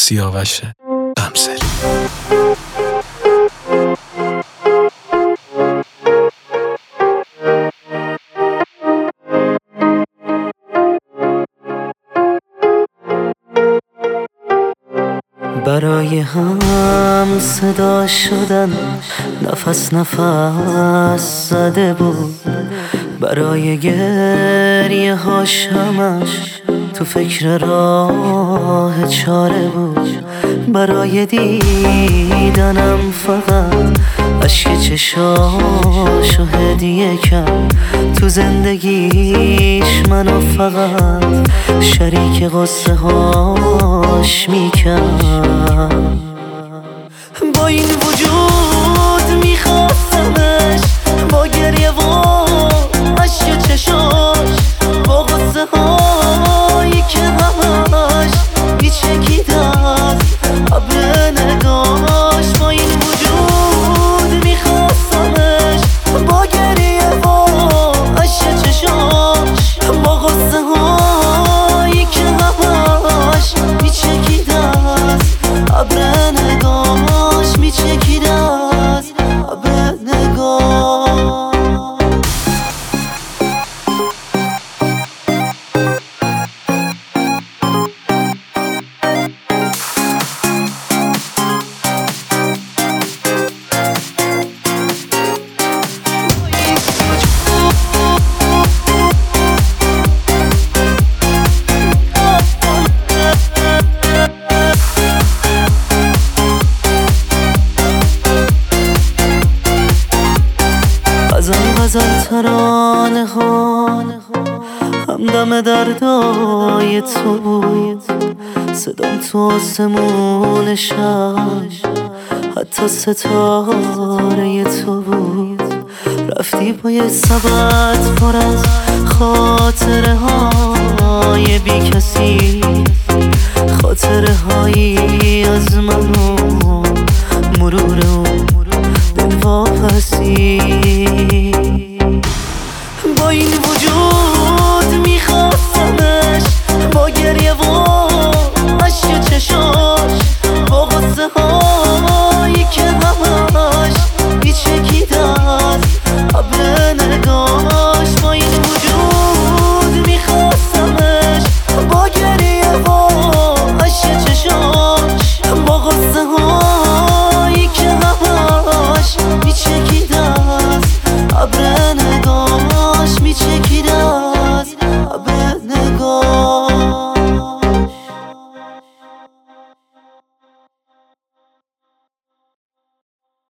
سیاوش قمصری. برای هم صدا شدن نفس نفس زده بود، برای گریه هاش همش تو فکر راه چاره بود، برای دیدنم فقط اشک چشاشو هدیه کرد، تو زندگیش منو فقط شریک قصه هاش میکرد. با این وجود میخواستمش، با گریه و اشک چشاش، با قصه هایی که همش میچکید از ابر نگاش. با این وجود میخواستمش، با گریه و اشک چشاش، با قصه هایی که همش میچکید از ابر نگاش، میچکید از ابر نگاش. غزل ترانه ها همدم دردای تو بود، صدام تو آسمون شب حتی ستاره تو بود. رفتی با یه سبد پر از خاطره های بی کسی،